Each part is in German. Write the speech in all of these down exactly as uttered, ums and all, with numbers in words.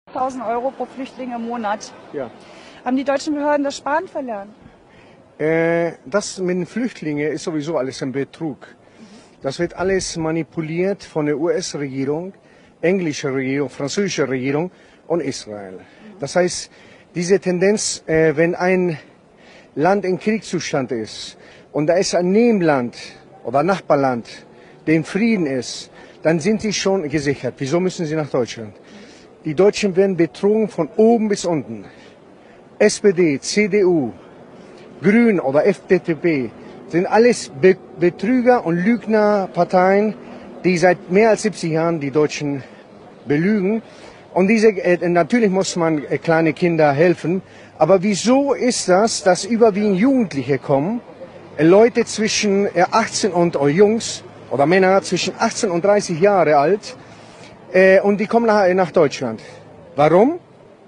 tausend Euro pro Flüchtling im Monat. Ja. Haben die deutschen Behörden das Sparen verlernt? Äh, das mit den Flüchtlingen ist sowieso alles ein Betrug. Das wird alles manipuliert von der U S-Regierung, englischer Regierung, französischer Regierung und Israel. Das heißt, diese Tendenz, äh, wenn ein Land in Kriegszustand ist und da ist ein Nebenland oder Nachbarland, der in Frieden ist, dann sind sie schon gesichert. Wieso müssen sie nach Deutschland? Die Deutschen werden betrogen von oben bis unten. S P D, C D U, Grün oder F D P sind alles Be Betrüger und Lügnerparteien, die seit mehr als siebzig Jahren die Deutschen belügen. Und diese, äh, natürlich muss man äh, kleine Kinder helfen. Aber wieso ist das, dass überwiegend Jugendliche kommen, äh, Leute zwischen äh, achtzehn und äh, Jungs oder Männer zwischen achtzehn und dreißig Jahre alt, äh, und die kommen nach, äh, nach Deutschland. Warum?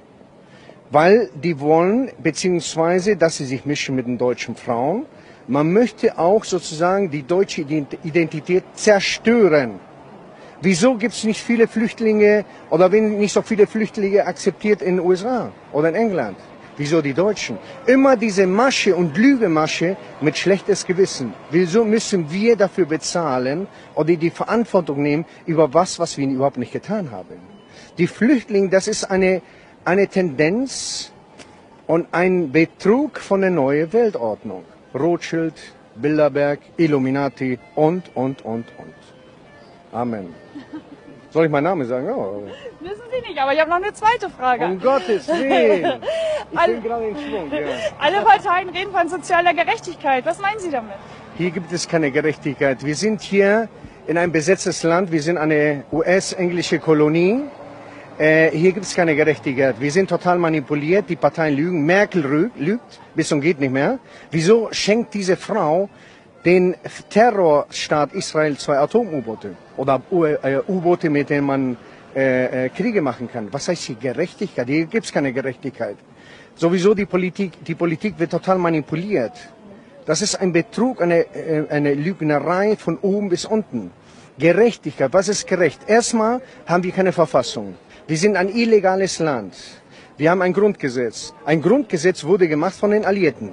Weil die wollen, beziehungsweise, dass sie sich mischen mit den deutschen Frauen. Man möchte auch sozusagen die deutsche Identität zerstören. Wieso gibt es nicht viele Flüchtlinge oder wenn nicht so viele Flüchtlinge akzeptiert in den U S A oder in England? Wieso die Deutschen? Immer diese Masche und Lügemasche mit schlechtes Gewissen. Wieso müssen wir dafür bezahlen oder die Verantwortung nehmen über was, was wir überhaupt nicht getan haben? Die Flüchtlinge, das ist eine, eine Tendenz und ein Betrug von der neuen Weltordnung. Rothschild, Bilderberg, Illuminati und, und, und, und. Amen. Soll ich meinen Namen sagen? Oh. Wissen Sie nicht, aber ich habe noch eine zweite Frage. Um Gottes Willen. Ich Alle, bin gerade in Schwung. Ja. Alle Parteien reden von sozialer Gerechtigkeit. Was meinen Sie damit? Hier gibt es keine Gerechtigkeit. Wir sind hier in einem besetztes Land. Wir sind eine U S-englische Kolonie. Äh, hier gibt es keine Gerechtigkeit. Wir sind total manipuliert. Die Parteien lügen. Merkel lügt bis zum geht nicht mehr. Wieso schenkt diese Frau den Terrorstaat Israel zwei Atom-U-Boote oder U-Boote, mit denen man äh, Kriege machen kann? Was heißt hier Gerechtigkeit? Hier gibt es keine Gerechtigkeit. Sowieso die Politik, die Politik wird total manipuliert. Das ist ein Betrug, eine, eine Lügnerei von oben bis unten. Gerechtigkeit, was ist gerecht? Erstmal haben wir keine Verfassung. Wir sind ein illegales Land. Wir haben ein Grundgesetz. Ein Grundgesetz wurde gemacht von den Alliierten.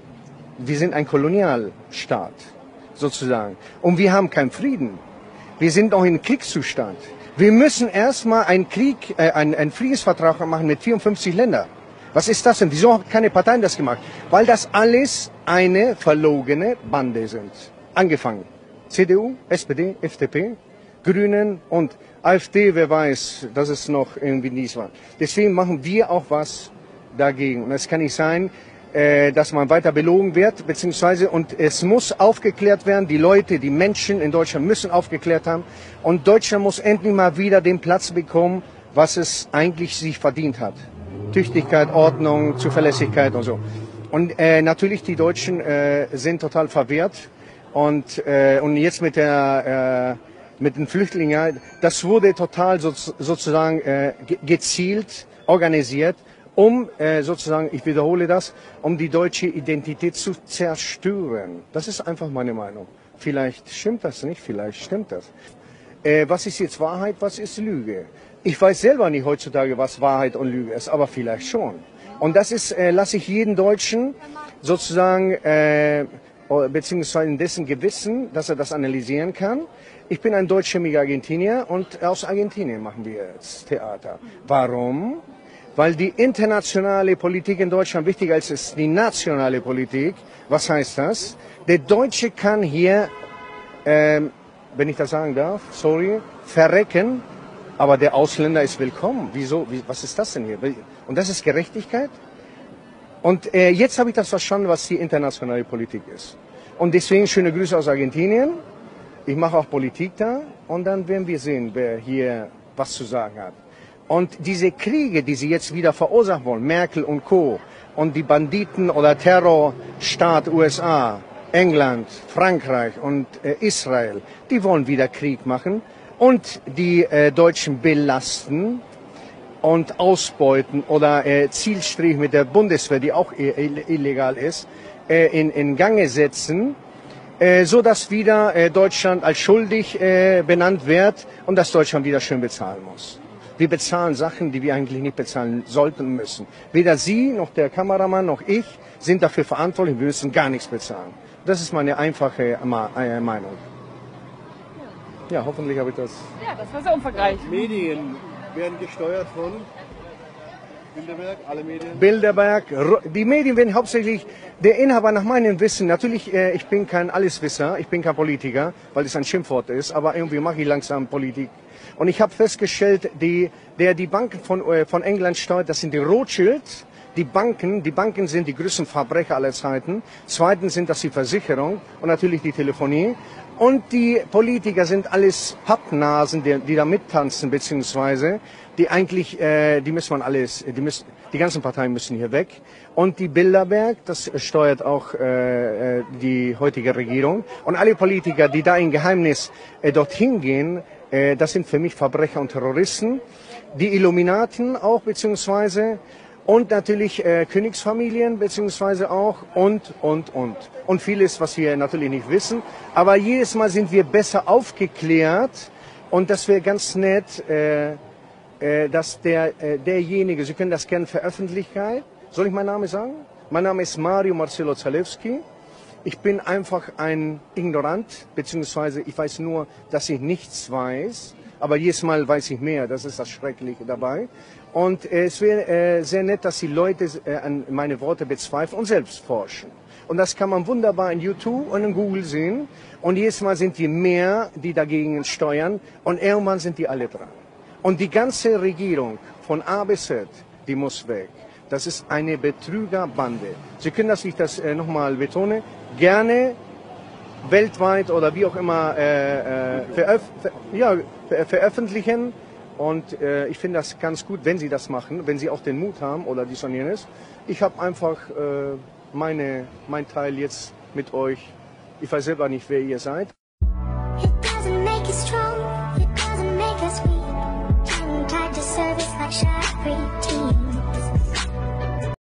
Wir sind ein Kolonialstaat, sozusagen. Und wir haben keinen Frieden. Wir sind auch in Kriegszustand. Wir müssen erstmal einen Krieg, äh, einen, einen Friedensvertrag machen mit vierundfünfzig Ländern. Was ist das denn? Wieso haben keine Parteien das gemacht? Weil das alles eine verlogene Bande sind. Angefangen. C D U, S P D, F D P, Grünen und AfD, wer weiß, dass es noch irgendwie nichts war. Deswegen machen wir auch was dagegen. Und es kann nicht sein, dass man weiter belogen wird, beziehungsweise, und es muss aufgeklärt werden, die Leute, die Menschen in Deutschland müssen aufgeklärt haben und Deutschland muss endlich mal wieder den Platz bekommen, was es eigentlich sich verdient hat. Tüchtigkeit, Ordnung, Zuverlässigkeit und so. Und äh, natürlich die Deutschen äh, sind total verwirrt und, äh, und jetzt mit der äh, mit den Flüchtlingen, das wurde total so, sozusagen äh, gezielt organisiert, um äh, sozusagen, ich wiederhole das, um die deutsche Identität zu zerstören. Das ist einfach meine Meinung. Vielleicht stimmt das nicht, vielleicht stimmt das. Äh, was ist jetzt Wahrheit, was ist Lüge? Ich weiß selber nicht heutzutage, was Wahrheit und Lüge ist, aber vielleicht schon. Und das ist, äh, lasse ich jeden Deutschen sozusagen, äh, beziehungsweise in dessen Gewissen, dass er das analysieren kann. Ich bin ein deutschstämmiger Argentinier und aus Argentinien machen wir jetzt Theater. Warum? Weil die internationale Politik in Deutschland wichtiger ist als die nationale Politik. Was heißt das? Der Deutsche kann hier, ähm, wenn ich das sagen darf, sorry, verrecken, aber der Ausländer ist willkommen. Wieso? Wie, was ist das denn hier? Und das ist Gerechtigkeit? Und äh, jetzt habe ich das verstanden, was die internationale Politik ist. Und deswegen schöne Grüße aus Argentinien. Ich mache auch Politik da und dann werden wir sehen, wer hier was zu sagen hat. Und diese Kriege, die sie jetzt wieder verursachen wollen, Merkel und Co. und die Banditen oder Terrorstaat U S A, England, Frankreich und äh, Israel, die wollen wieder Krieg machen und die äh, Deutschen belasten und ausbeuten oder äh, Zielstrich mit der Bundeswehr, die auch illegal ist, äh, in, in Gange setzen, äh, so dass wieder äh, Deutschland als schuldig äh, benannt wird und dass Deutschland wieder schön bezahlen muss. Wir bezahlen Sachen, die wir eigentlich nicht bezahlen sollten müssen. Weder Sie, noch der Kameramann, noch ich sind dafür verantwortlich. Wir müssen gar nichts bezahlen. Das ist meine einfache Meinung. Ja, hoffentlich habe ich das... Ja, das war sehr umfangreich. Medien werden gesteuert von Bilderberg, alle Medien? Bilderberg, die Medien werden hauptsächlich, der Inhaber nach meinem Wissen, natürlich, äh, ich bin kein Alleswisser, ich bin kein Politiker, weil es ein Schimpfwort ist, aber irgendwie mache ich langsam Politik. Und ich habe festgestellt, die, der die Banken von, äh, von England steuert, das sind die Rothschilds. Die Banken, die Banken sind die größten Verbrecher aller Zeiten. Zweitens sind das die Versicherung und natürlich die Telefonie. Und die Politiker sind alles Pappnasen, die, die da mittanzen, beziehungsweise die eigentlich, äh, die müssen man alles, die müssen, die ganzen Parteien müssen hier weg. Und die Bilderberg, das steuert auch äh, die heutige Regierung. Und alle Politiker, die da im Geheimnis äh, dorthin gehen, äh, das sind für mich Verbrecher und Terroristen. Die Illuminaten auch, beziehungsweise und natürlich äh, Königsfamilien beziehungsweise auch und, und, und. Und vieles, was wir natürlich nicht wissen. Aber jedes Mal sind wir besser aufgeklärt und das wäre ganz nett, äh, äh, dass der, äh, derjenige, Sie können das gerne veröffentlichen. Soll ich meinen Namen sagen? Mein Name ist Mario Marcelo Zalewski. Ich bin einfach ein Ignorant, beziehungsweise ich weiß nur, dass ich nichts weiß. Aber jedes Mal weiß ich mehr, das ist das Schreckliche dabei. Und äh, es wäre äh, sehr nett, dass die Leute äh, an meine Worte bezweifeln und selbst forschen. Und das kann man wunderbar in YouTube und in Google sehen. Und jedes Mal sind wir mehr, die dagegen steuern. Und irgendwann sind die alle dran. Und die ganze Regierung von A bis Z, die muss weg. Das ist eine Betrügerbande. Sie können das, ich das äh, nochmal betone, gerne weltweit oder wie auch immer äh, äh, veröf ver ja, ver veröffentlichen. Und äh, ich finde das ganz gut, wenn Sie das machen, wenn Sie auch den Mut haben oder dies und jenes. Ich habe einfach äh, meine, mein Teil jetzt mit euch. Ich weiß selber nicht, wer ihr seid. It doesn't make us strong, it doesn't make us weak. Tongue tied to service like Shaq Free.